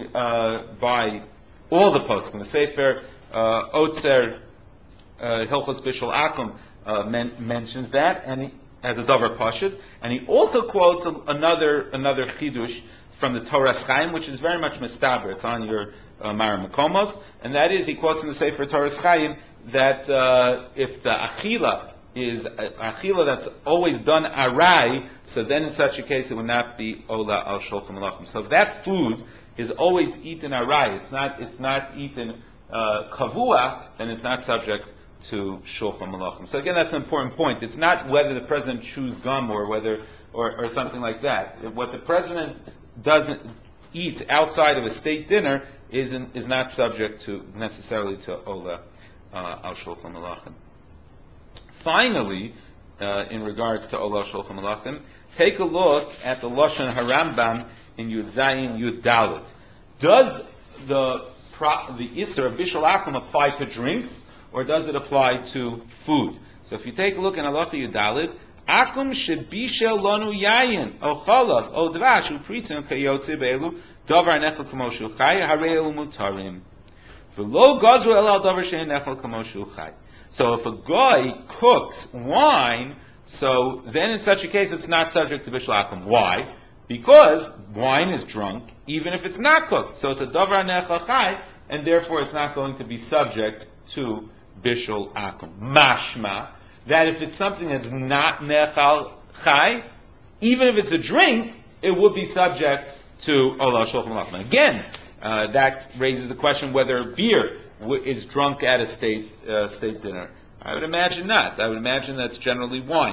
all the poskim. The Sefer Otzer Hilchos Bishul Akum mentions that, and he, as a davar pashut, and he also quotes another chidush from the Torah Chaim, which is very much mistaber. It's on your Mara Makomos, and that is, he quotes in the Sefer Torah Chaim that if the achila is achila that's always done arai, so then in such a case it would not be Ola al Shulchan Malachim. So if that food is always eaten arai, it's not eaten kavua, then it's not subject to Shulchan Malachim. So again, that's an important point. It's not whether the president chews gum or something like that. What the president eats outside of a state dinner is not subject to necessarily to Ola al Shulchan Malachim. Finally, in regards to Ola al Shulchan Malachim, take a look at the Lashon Harambam in Yud Zayin Yud Dalet. Does the Isser of Bishul Akum apply to drinks, or does it apply to food? So if you take a look in Halacha Yud Dalet, Akum shebishel lanu yayin o chalav o dvash upritzim kayotze be'elu davar nechel kamo shel chai harei elu mutarim v'lo gazru el al davar she'en nechel kamo shel chai. So if a guy cooks wine, so then in such a case it's not subject to Bishul Akum. Why? Because wine is drunk even if it's not cooked. So it's a davar nechel chai, and therefore it's not going to be subject to Bishul Akum. Mashma, that if it's something that's not nechal chai, even if it's a drink, it would be subject to Ola Shulchan Malachim. Again, that raises the question whether beer is drunk at a state dinner. I would imagine not. I would imagine that's generally wine.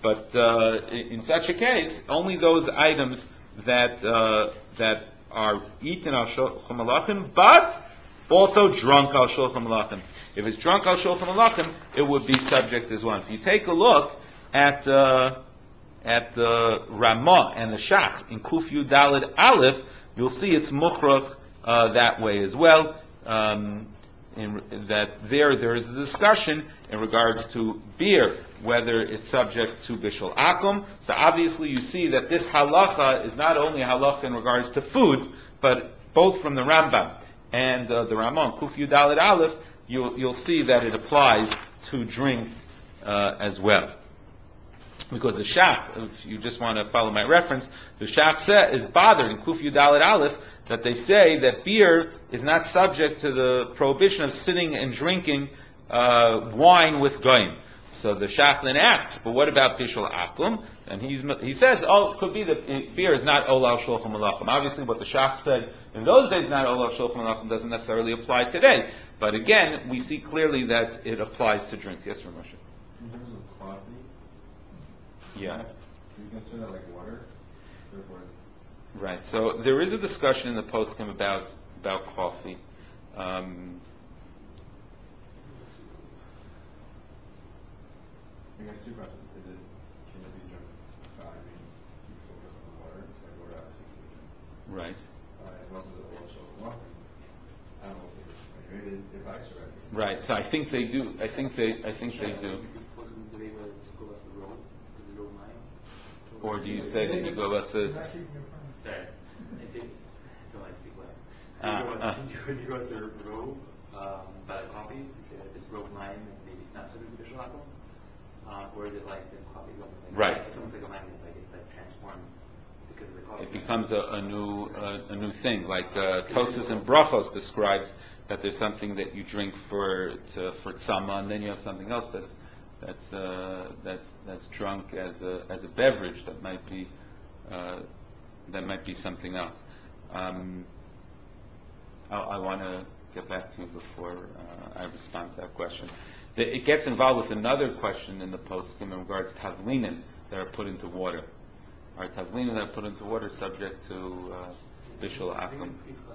But in such a case, only those items that are eaten al shulchan malachim, but also drunk al shulchan malachim. If it's drunk al shulchan malachim, it would be subject as well. If you take a look at the Ramah and the Shach in Kuf Yud Daled Aleph, you'll see it's mukhrach that way as well. There is a discussion in regards to beer, whether it's subject to bishul akum. So obviously you see that this halacha is not only a halacha in regards to foods, but both from the Rambam and the Ramah, Kuf Yud Daled Aleph, you'll see that it applies to drinks as well. Because the Shach, if you just want to follow my reference, the Shach is bothered in Kuf Yud Daled Aleph that they say that beer is not subject to the prohibition of sitting and drinking wine with goyim. So the Shach then asks, but what about bishul akum? And he says, it could be that beer is not olal shulchan malachim. Obviously, what the Shach said in those days, not olal shulchan malachim, doesn't necessarily apply today. But again, we see clearly that it applies to drinks. Yes, Ramosha? In terms of coffee, yeah. do you consider that like water? Therefore, Right. So there is a discussion in the postscript about coffee. I guess two questions. Can it be drunk? I mean, you focus on the water, so I go out to Right. as well as the oil show walking. I don't know if it's maybe if I surrender. Right. So I think they do. I think they do. Or do you say that you go as a? Sorry, I think, don't like to speak loud. You go to Rove, buy the coffee, you say that it's Rove lime, and maybe it's not subject to bishul akum? Or is it like the coffee becomes like, Right. It's almost like a magnet, like it's like transforms because of the coffee. It becomes a new thing. Like Tosas and Brachos describes that there's something that you drink for tzama, and then you have something else that's drunk as a beverage that might be something else. I want to get back to you before I respond to that question. It gets involved with another question in the postscript in regards to tavlinin that are put into water. Are tavlinin that are put into water subject to bishul akum?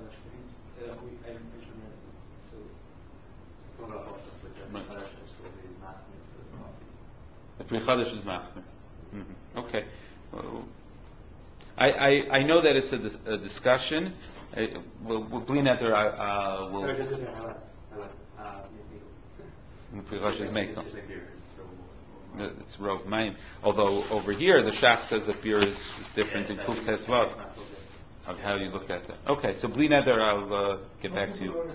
The Pri Chadash is machmir. Okay. I know that it's a discussion. We'll bli neder. We'll. Pri Chadash is mekel. It's rov mayim. Although over here the Shach says that beer is different in Kuf Tesvav. Of how you look at that. Okay, so bli neder, I'll get back to you.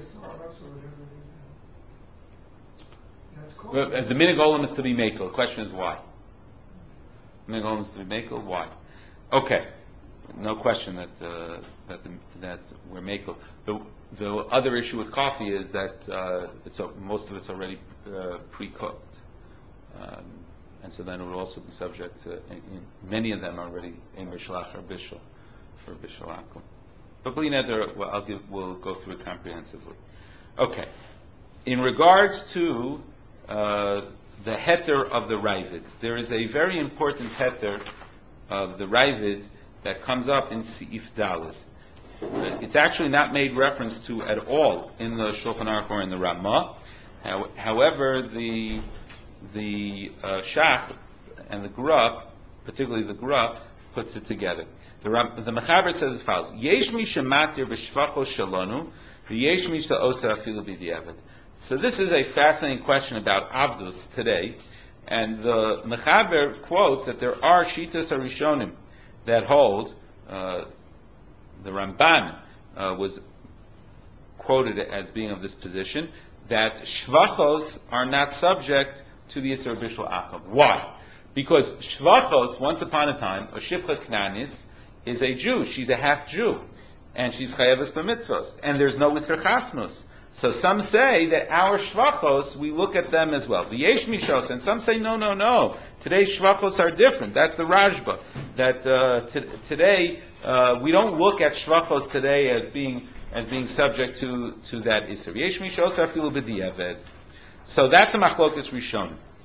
The minig olam is to be mekel. The question is why. Minig olam is to be mekel. Why? Okay, no question that we're mekel. The other issue with coffee is that most of it's already pre-cooked, and so then it would also be subject to. Many of them are already in mishlach or bishul for bishul akum. But bli neder, we'll go through it comprehensively. Okay, in regards to the heter of the Ravid. There is a very important heter of the Ravid that comes up in Seif Dalet. It's actually not made reference to at all in the Shulchan Aruch or in the Ramah. However, the Shach and the Gra, particularly the Gra, puts it together. The Mechaber says as follows: Yesh mi shematir b'shvachos shalonu, v'yesh mi she'osa afilu b'diavad. So this is a fascinating question about Avdus today, and the Mechaber quotes that there are Shitas Harishonim that hold, the Ramban was quoted as being of this position, that Shvachos are not subject to the Yisur Bishul Akum. Why? Because Shvachos, once upon a time, a Shifcha Knanis, is a Jew. She's a half Jew, and she's Chayeves B'mitzvos, and there's no Yisur Chasnus. So some say that our shvachos, we look at them as well. The yesh mishos, and some say no. Today's shvachos are different. That's the Rashba. That today we don't look at shvachos today as being subject to that iser. Yesh mishos afilu b'diavad. So that's a machlokas rishon.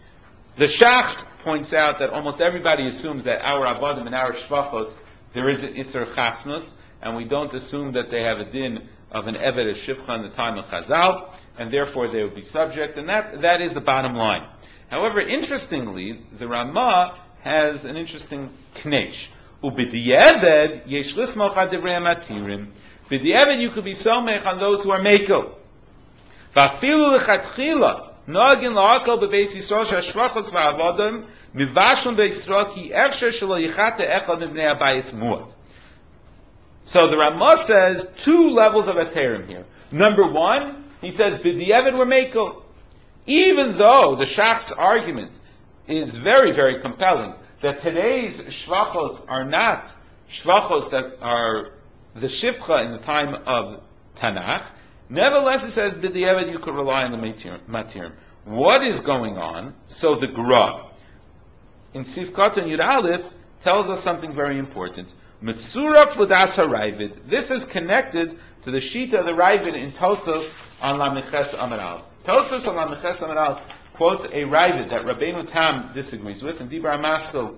The Shach points out that almost everybody assumes that our Avadim and our Shvachos, there is an Isser Chasnus, and we don't assume that they have a din of an Eved Shivcha in the time of Chazal, and therefore they would be subject, and that is the bottom line. However, interestingly, the Ramah has an interesting knesh. Ubidiyeved yesh lismoch ad divrei matirim. Bidiyeved you could be somech on those who are mekel. Vafilu lechatchila nagin laakal bebeis Yisrael shashvachos va'avodim mivashon beYisrael ki efsher shelo yichate echad mibnei abayis muad. So the Ramah says two levels of aterim here. Number one, he says bidiyeved were mekel. Even though the Shach's argument is very, very compelling, that today's shvachos are not shvachos that are the shivcha in the time of Tanakh, nevertheless it says, b'di'evad you could rely on the matirim. What is going on? So the Gra in Sifkat and Yud Aleph tells us something very important. Mitzuraf l'das ha'Ravid. This is connected to the Shita of the Ravid in Tosos on Lamiches Amaral. Tosos on Lamiches Amaral quotes a Ravid that Rabbeinu Tam disagrees with, and Dibra Maskell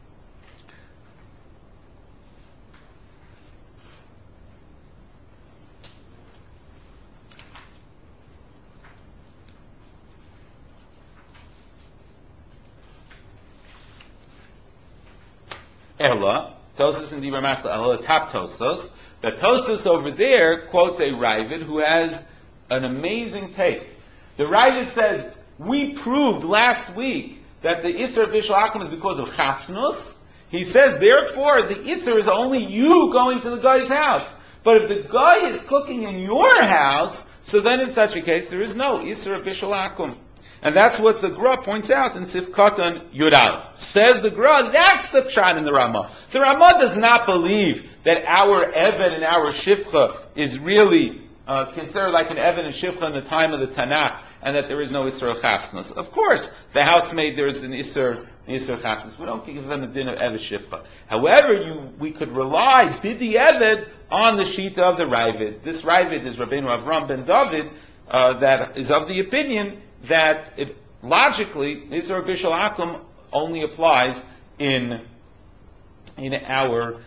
Ella, Tosos and Dibra Maskell, Ella, Tap Tosos, that Tosos over there quotes a Ravid who has an amazing take. The Ravid says, we proved last week that the Isser of Bishul Akum is because of Chasnus. He says, therefore, the Isser is only you going to the guy's house. But if the guy is cooking in your house, so then in such a case, there is no Isser of Bishul Akum. And that's what the Gra points out in Sifkatan Yudal. Says the Gra, that's the pshat in the Ramah. The Ramah does not believe that our Eved and our Shivcha is really considered like an Eved and Shivcha in the time of the Tanakh, and that there is no Isser Chasnus. Of course, the housemaid, there is an Isser Chasnus. We don't give them the din of Eved Shivcha. However, we could rely, Bidi Eved, on the Shita of the Ravid. This Ravid is Rabbeinu Avram ben David, that is of the opinion that logically, Isser Bishul Akum only applies in our,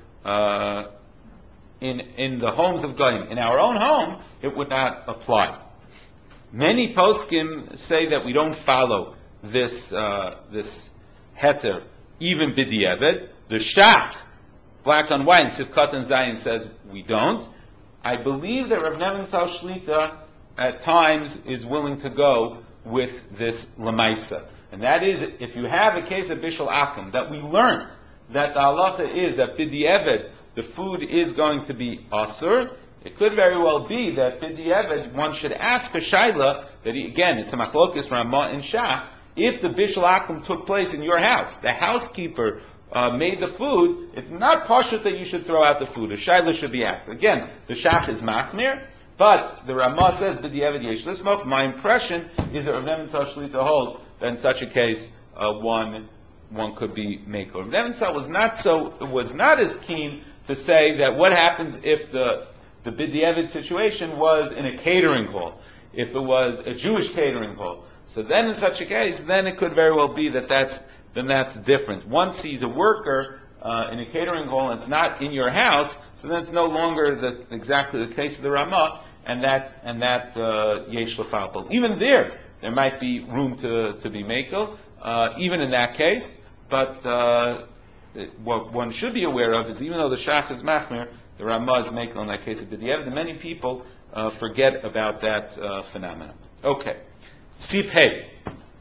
in the homes of Goyim. In our own home, it would not apply. Many poskim say that we don't follow this heter, even b'di'evet. The Shach, black on white, Sifkat and Zayin says we don't. I believe that Rav Nevin Sal Shlita at times is willing to go with this lemaisa, and that is if you have a case of Bishul Akum that we learned that the halacha is that b'di'evet the food is going to be asur. It could very well be that b'di'evet one should ask a shaila that again it's a machlokes Ramah and Shach. If the Bishul Akum took place in your house, the housekeeper made the food, it's not pashut that you should throw out the food. A shaila should be asked. Again, the Shach is machmir, but the Ramah says b'di'evet yesh lismoch. My impression is that Rav Nevin Sal Shlita holds that in such a case one could be maker. Rav Nevin Sal was not as keen to say that what happens if the b'di'evet situation was in a catering hall, if it was a Jewish catering hall. So then in such a case, then it could very well be that's different. One sees a worker in a catering hall and it's not in your house, so then it's no longer exactly the case of the Ramah, and that yesh l'falpel. Even there might be room to be makel, even in that case, but what one should be aware of is even though the Shach is machmir, the Ramah is makel in that case of b'di'evet, and many people forget about that phenomenon. Okay. Sif Hey.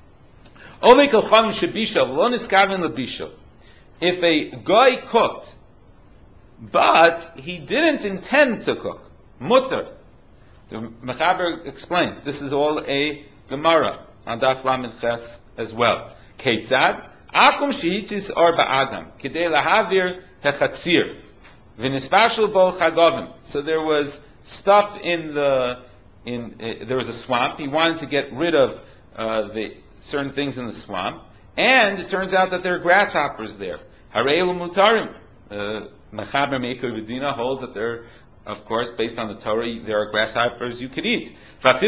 If a guy cooked, but he didn't intend to cook, mutter. The Mechaber explains, this is all a Gemara on Daf Lamed Ches as well. Keitzad, akum shehitzis or ba'adam, kidei lahavir hechatzir, v'nispashel bo chagovim. So there was stuff there was a swamp. He wanted to get rid of the certain things in the swamp, and it turns out that there are grasshoppers there. Harei mutarim. Mechaber Meikar V'Dina holds that they're of course, based on the Torah, there are grasshoppers you could eat. Those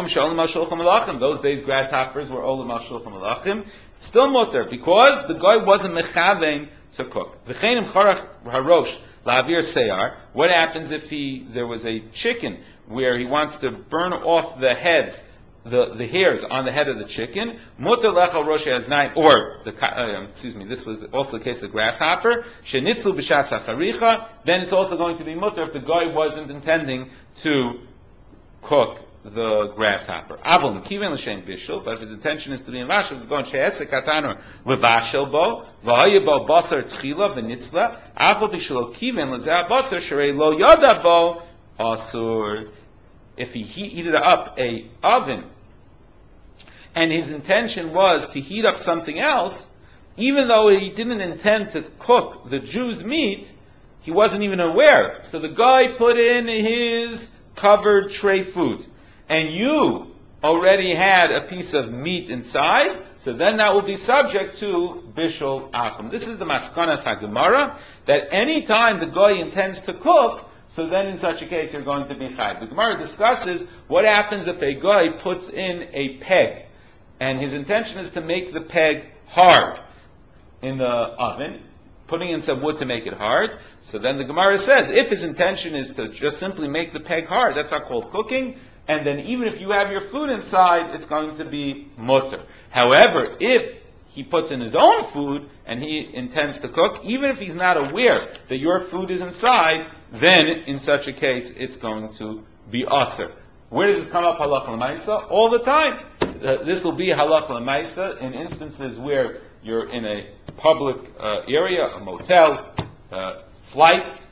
days, grasshoppers were olam al shulchan malachim. Still mutter, because the guy wasn't mechavein to cook. V'chein charach harosh la'avir seyar. What happens if there was a chicken where he wants to burn off the heads, the hairs on the head of the chicken? Mutter lechal rosh haznaim, or this was also the case of the grasshopper. Shenitzlu b'shas hacharicha. Then it's also going to be mutter if the guy wasn't intending to cook the grasshopper. Avol mekiven l'shem bishul, but if his intention is to be in vashel, the gon she'esek katanor levashel bo, v'haya bo basar tchila v'nitzla, avol bishul kiven l'zeh basar sherei lo yada bo asur. If he heated up a oven, and his intention was to heat up something else, even though he didn't intend to cook the Jew's meat, he wasn't even aware. So the guy put in his covered tray food, and you already had a piece of meat inside, so then that will be subject to bishul akum. This is the maskanas hagemara, that any time the guy intends to cook, so then in such a case you're going to be chayv. The Gemara discusses what happens if a guy puts in a peg, and his intention is to make the peg hard in the oven, putting in some wood to make it hard. So then the Gemara says, if his intention is to just simply make the peg hard, that's not called cooking, and then even if you have your food inside, it's going to be mutter. However, if he puts in his own food, and he intends to cook, even if he's not aware that your food is inside, then in such a case, it's going to be aser. Where does this come up, halacha l'maisa? All the time. This will be halacha l'maisa in instances where you're in a public area, a motel, flights,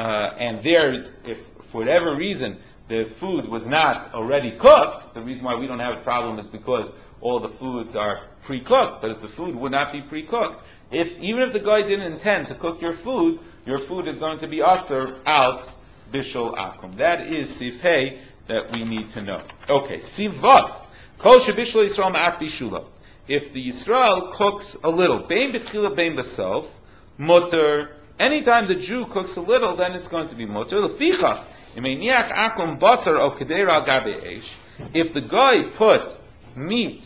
and there, if for whatever reason the food was not already cooked, the reason why we don't have a problem is because all the foods are pre-cooked, but if the food would not be pre-cooked, even if the guy didn't intend to cook your food is going to be aser out bishul akum. That is siv hey that we need to know. Okay, siv vav. Kol shebishul Yisrael ma'at bishula. If the Yisrael cooks a little, bein b'tchila bein b'sof, mutter. Anytime the Jew cooks a little, then it's going to be mutter. Lefichach, imeniach akum basar o kedera gabe eish. If the guy put meat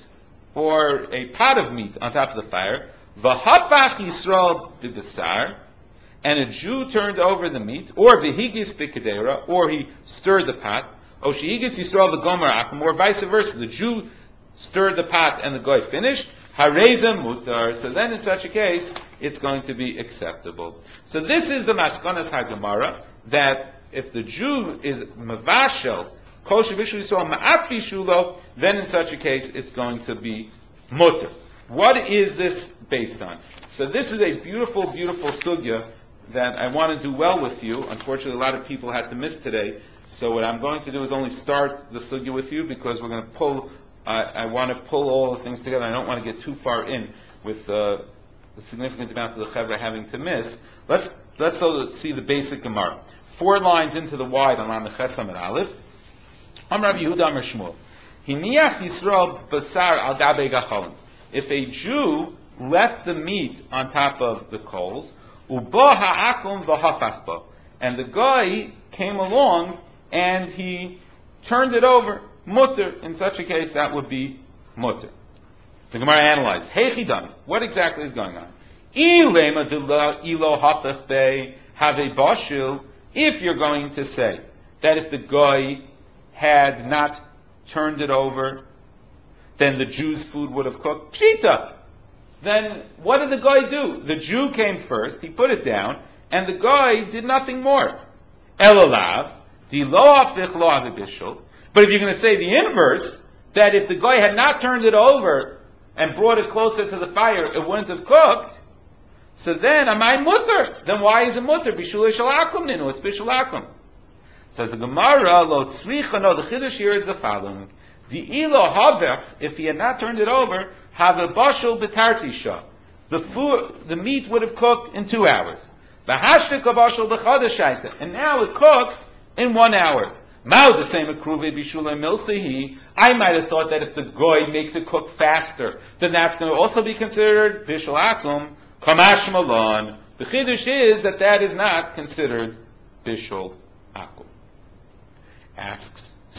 or a pot of meat on top of the fire, v'hapach Yisrael b'basar, and a Jew turned over the meat, or v'higis b'kedera, or he stirred the pot, o shehigis Yisrael v'gomer akum, or vice versa, the Jew stirred the pot and the guy finished, hareza mutar. So then in such a case, it's going to be acceptable. So this is the maskanas hagemara, that if the Jew is mavashel, kol shebishul Yisrael ma'at bishulo, then in such a case, it's going to be mutar. What is this based on? So this is a beautiful, beautiful sugya that I want to do well with you. Unfortunately, a lot of people had to miss today. So what I'm going to do is only start the sugya with you, because we're going to pull, I want to pull all the things together. I don't want to get too far in with the significant amount of the chevra having to miss. Let's see the basic Gemara. 4 lines into the wide on the Chesam and Aleph. Amar Yehuda Amar Shmuel. Hiniach Yisrael basar al gabe gacholim. If a Jew left the meat on top of the coals, uba ha'akum v'hafach bo, and the guy came along and he turned it over, mutter. In such a case, that would be mutter. The Gemara analyzes, hey chidan, what exactly is going on? Ilema ilo hafach be have a bashil. If you're going to say that if the guy had not turned it over, then the Jew's food would have cooked. Pshita. Then what did the guy do? The Jew came first, he put it down, and the guy did nothing more. Elalav, di lo hafich lo avibishul. But if you're going to say the inverse, that if the guy had not turned it over and brought it closer to the fire, it wouldn't have cooked, so then, amai mutter. Then why is it mutter? Bishul shalakum ninu. It's bishulakum. Says the Gemara, lo tzricha. No, the chiddush here is the following: the ilo havech, if he had not turned it over, have a bashul b'tartisha. The meat would have cooked in 2 hours. V'hashlik bashul b'chadashayta, and now it cooked in 1 hour. Mao the same akruve bishulay milsehi. I might have thought that if the goy makes it cook faster, then that's going to also be considered bishulakum. Kamash malon. The chiddush is that is not considered bishul akum.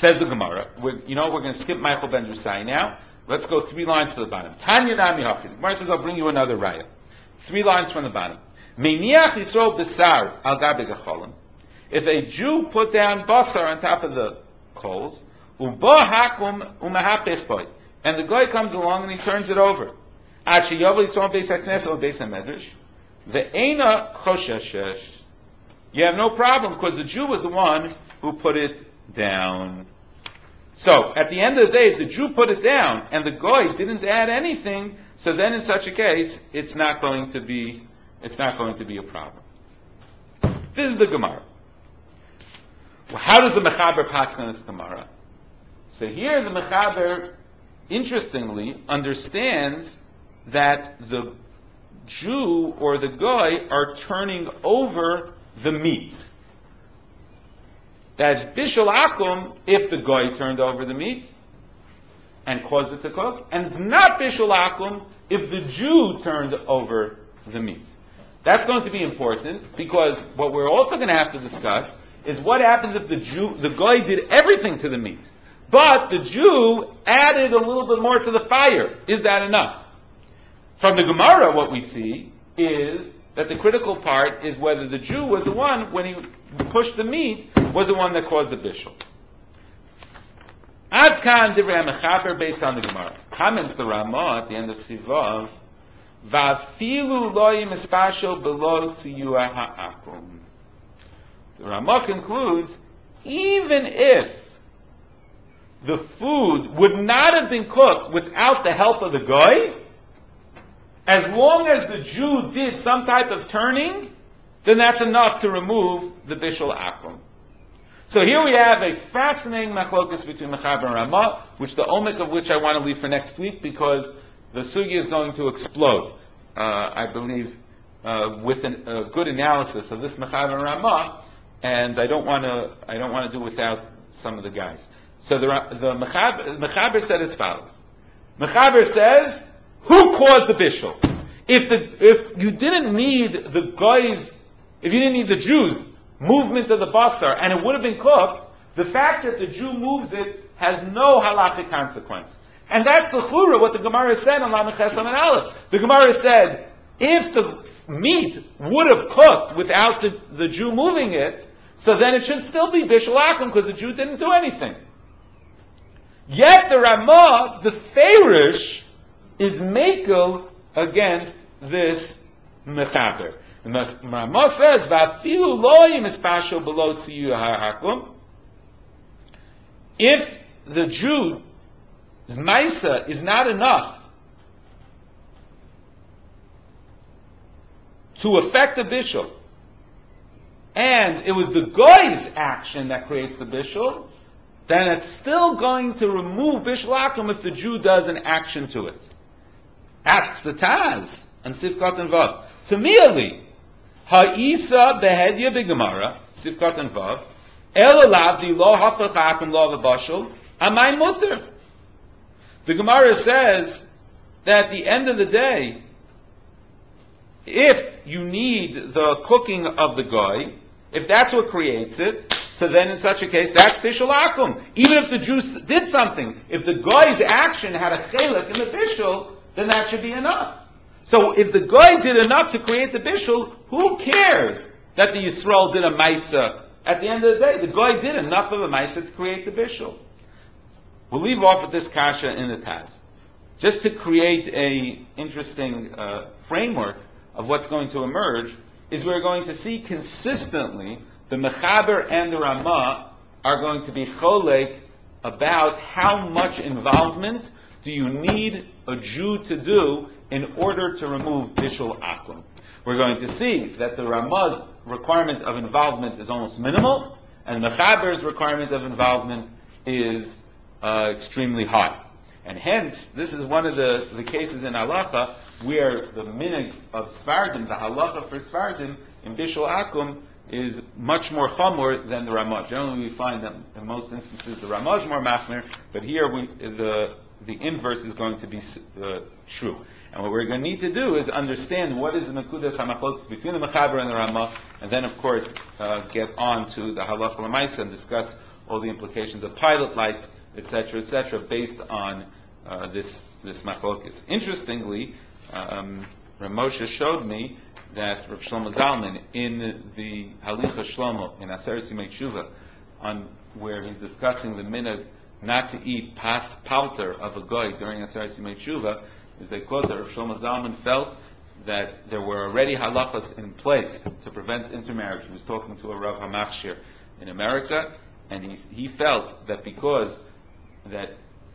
Says the Gemara. We're going to skip Michael ben Drusai now. Let's go 3 lines to the bottom. Tanya Nami Hachi. The Gemara says, I'll bring you another raya. 3 lines from the bottom. Meiniach Yisrael Besar al Gabe Gecholim. If a Jew put down basar on top of the coals, uba hakum umahapech boy, and the guy comes along and he turns it over. Ashi yavli son beis haknes or beis hamedrash, ve'ena chosheshesh. You have no problem because the Jew was the one who put it down. So at the end of the day, if the Jew put it down and the guy didn't add anything, so then in such a case, it's not going to be a problem. This is the Gemara. Well, how does the Mechaber pass on this Gemara? So here the Mechaber, interestingly, understands that the Jew or the guy are turning over the meat. That's bishul akum if the guy turned over the meat and caused it to cook, and it's not bishul akum if the Jew turned over the meat. That's going to be important because what we're also going to have to discuss is what happens if the guy did everything to the meat, but the Jew added a little bit more to the fire. Is that enough? From the Gemara, what we see is that the critical part is whether the Jew was the one, when he pushed the meat, was the one that caused the bishul. Ad kan divrei mechaber based on the Gemara. Comments the Ramah at the end of Sivav, va'afilu lo yispashel below siyua ha'akum. The Ramah concludes, even if the food would not have been cooked without the help of the guy, as long as the Jew did some type of turning, then that's enough to remove the bishul akum. So here we have a fascinating machlokas between Mechaber and Ramah, which the omek of which I want to leave for next week because the sugya is going to explode, I believe, with a good analysis of this Mechaber and Ramah. And I don't want to do without some of the guys. So the Mechaber said as follows. Mechaber says, who caused the bishul? If you didn't need the Jews' movement of the basar and it would have been cooked, the fact that the Jew moves it has no halachic consequence. And that's the chura, what the Gemara said on Lamed Ches Amud Aleph. The Gemara said, if the meat would have cooked without the Jew moving it, so then it should still be bishul akum because the Jew didn't do anything. Yet the Ramah, the Farish, is makel against this mechaber. The Ramah says, "Va'afilu lo yispashel below siyu ha'akum." If the Jew's maisa is not enough to affect the bishul, and it was the goy's action that creates the bishul, then it's still going to remove bishul akum if the Jew does an action to it. Asks the Taz and Sifkat and Vav. Tamili, ha'isa behedya b'gemara, Sifkat and Vav, el alavdi lo hafach akum lo v'bashul, amay mutter. The Gemara says that at the end of the day, if you need the cooking of the goy, if that's what creates it, so then in such a case, that's bishul akum. Even if the Jew did something, if the goy's action had a chelik in the bishul, then that should be enough. So if the goy did enough to create the bishul, who cares that the Yisrael did a maisa? At the end of the day, the goy did enough of a maisa to create the bishul. We'll leave off with this kasha in the Taz. Just to create a interesting framework of what's going to emerge, is we're going to see consistently the Mechaber and the Ramah are going to be cholek about how much involvement do you need a Jew to do in order to remove bishul akum. We're going to see that the Ramah's requirement of involvement is almost minimal, and the Mechaber's requirement of involvement is extremely high. And hence, this is one of the cases in halacha where the minig of Sfardim, the halacha for Sfardim, in bishul akum, is much more chamor than the Ramah. Generally, we find that in most instances the Ramah is more machmir, but here the inverse is going to be true. And what we're going to need to do is understand what is the nekudas hamachlokas between the Mechaber and the Ramah, and then, of course, get on to the halacha l'maisa and discuss all the implications of pilot lights, etc., based on this machlokes. Interestingly, Rav Moshe showed me that Rav Shlomo Zalman in the Halicha Shlomo in Aseret Yimei Tshuva, on where he's discussing the minhag not to eat pas palter of a goy during Aseret Yimei Tshuva, is they quote that Rav Shlomo Zalman felt that there were already halachas in place to prevent intermarriage. He was talking to a Rav HaMachshir in America, and he felt that because that,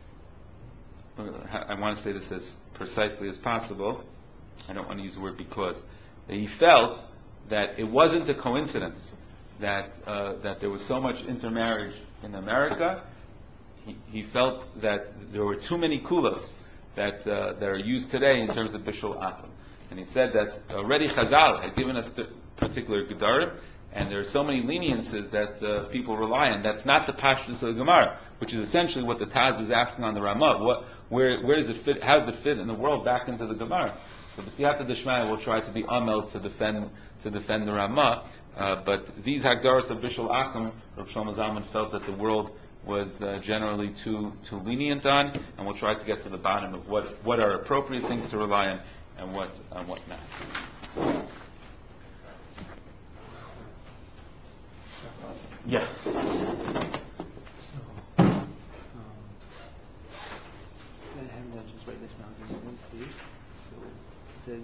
I want to say this as precisely as possible, I don't want to use the word because, that he felt that it wasn't a coincidence that there was so much intermarriage in America. He felt that there were too many kulas that are used today in terms of bishul akum. And he said that already Chazal had given us the particular gedarim, and there are so many leniences that people rely on. That's not the pashtus of the Gemara, which is essentially what the Taz is asking on the Ramah. Where does it fit? How does it fit in the world back into the Gemara? So the Siyata Deshmaya will try to be amel to defend the Ramah. But these hagdaras of bishul akum, Rav Shlomo Zalman felt that the world was generally too lenient on, and we'll try to get to the bottom of what are appropriate things to rely on and what not. Yeah. So, I haven't done just write this down in one page. So it says,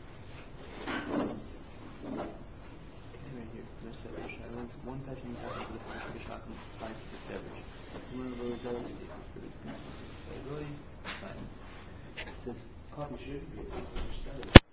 right here, there's one person talking to the first bishop and five to the beverage. One of those other statements that is really fine. It says, coffee should be